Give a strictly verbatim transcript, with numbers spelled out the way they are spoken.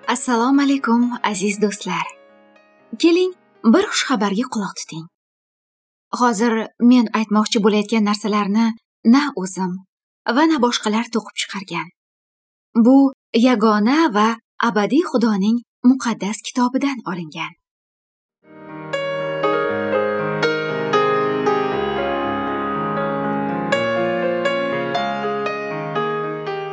Assalomu alaykum aziz do'stlar. Keling, bir xushxabarga quloq tuting. Hozir men aytmoqchi bo'layotgan narsalarni na o'zim va na boshqalar to'qib chiqargan. Bu yagona va abadiy Xudoning muqaddas kitobidan olingan.